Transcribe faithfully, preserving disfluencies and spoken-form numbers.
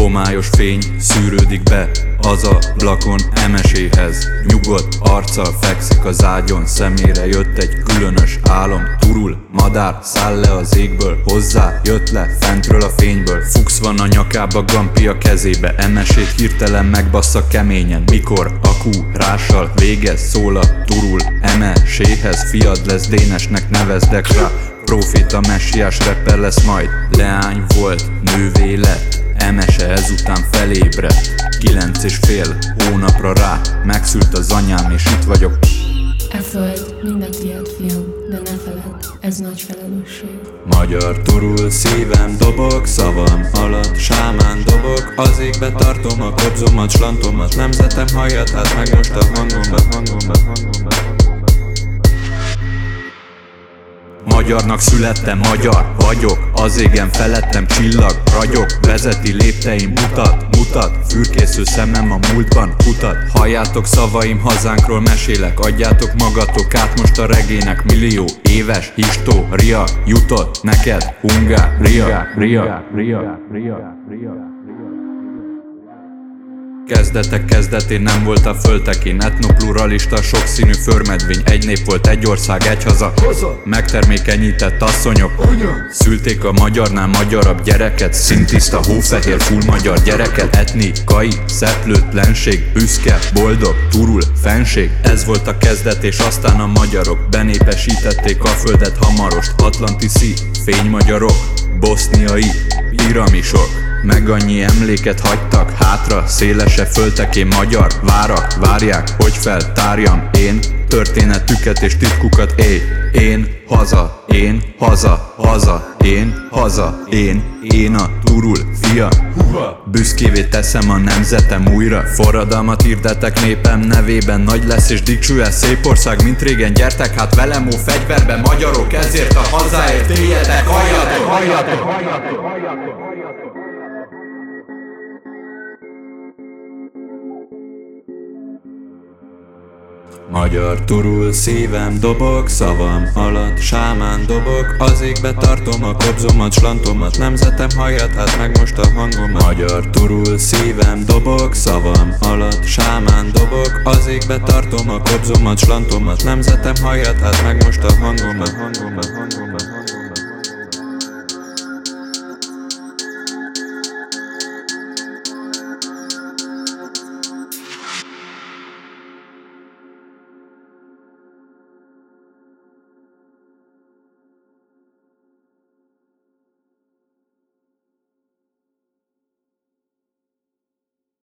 Homályos fény szűrődik be az ablakon emeséhez. Nyugodt arccal fekszik az ágyon, szemére jött egy különös álom. Turul, madár, száll le az égből, hozzá jött le fentről a fényből. Fuchs van a nyakába, Gampi a kezébe, emesét hirtelen megbassza keményen. Mikor akúrással végez, szól a turul emeséhez. Fiad lesz, Dénesnek nevezdek rá, profita, messiás rapper lesz majd. Leány volt, nővé lett, emese ezután felébredt. Kilenc és fél hónapra rá megszült az anyám, és itt vagyok. E föld mind a tiéd, fiam, de ne feledd, ez nagy felelősség. Magyar turul, szívem dobog, szavam alatt sámán dobog. Az égbe tartom a kobzomat, slantomat, nemzetem halljat, hát meg most a hangomba, hangomba, hangomba. Magyarnak születtem, magyar vagyok, az égen felettem csillag, ragyog, vezeti lépteim, mutat, mutat, fürkésző szemem a múltban kutat. Halljátok szavaim, hazánkról mesélek, adjátok magatok át most a regének. Millió éves história jutott neked, Hungária, ria, ria, ria, ria. Kezdetek kezdetén nem volt a földtekén, etnopluralista, sokszínű förmedvény. Egy nép volt, egy ország, egy haza, megtermékenyített asszonyok szülték a magyarnál magyarabb gyereket. Szintiszta, hófehér, full magyar gyereket. Etnikai szeplőtlenség, büszke, boldog, turul, fenség. Ez volt a kezdet, és aztán a magyarok benépesítették a földet hamarost. Atlantiszi fénymagyarok, boszniai piramisok, meg annyi emléket hagytak hátra, szélese földtekén magyar várak várják, hogy feltárjam én történetüket és titkukat. Éj, én haza, én haza, haza, én haza, én, én a turul fia. Büszkévé teszem a nemzetem újra, forradalmat hirdetek népem nevében. Nagy lesz és dicsőes szép ország, mint régen. Gyertek hát velem, ó fegyverbe magyarok, ezért a hazáért éljetek, halljatok, halljatok, halljatok, halljatok. Magyar turul, szívem dobog, szavam alatt sámán dobog. Az égbe tartom a kobzomat, slantomat, nemzetem halljat, hát meg most a hangomat. Magyar turul, szívem dobog, szavam alatt sámán dobog. Az égbe tartom a kobzomat, slantomat, nemzetem halljat, hát meg most a hangomat, hangomat, hangomat, hangomat.